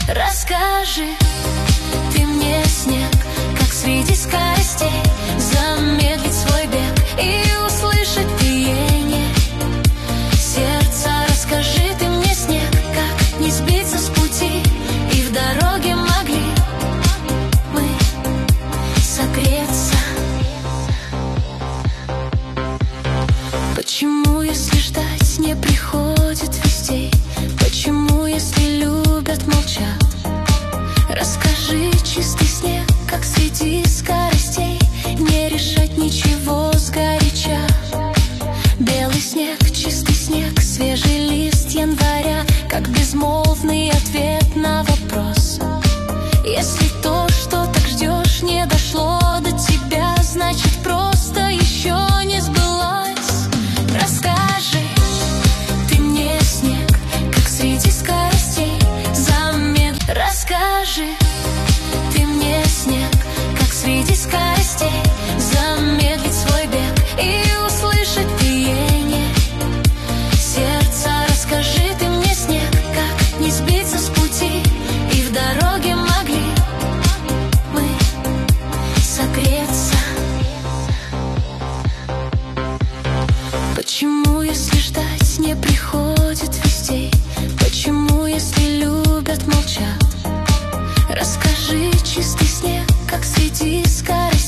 Расскажи ты мне, снег, как среди скоростей замедлить свой бег и услышать биение сердца. Расскажи ты мне, снег, как не сбиться с пути, и в дороге могли мы согреться. Почему, если ждать не приходит вестей? Почему, если любят, молчат? Расскажи, чистый снег, как среди скоростей не решать ничего сгоряча. Белый снег, чистый снег, свежий лист января, как безмолвный ответ на вопрос. Если то, что так ждешь, не дошло до тебя, значит, просто еще не сбылось. Расскажи ты мне, снег, как среди скоростей замедлить. Расскажи ты мне, снег, как среди скоростей замедлить свой бег и услышать биение сердца. Расскажи ты мне, снег, как не сбиться с пути, и в дороге могли мы согреться. Почему, если ждать не приходит вестей? Почему, если любят, молчат? Расскажи, чистый снег, как среди скоростей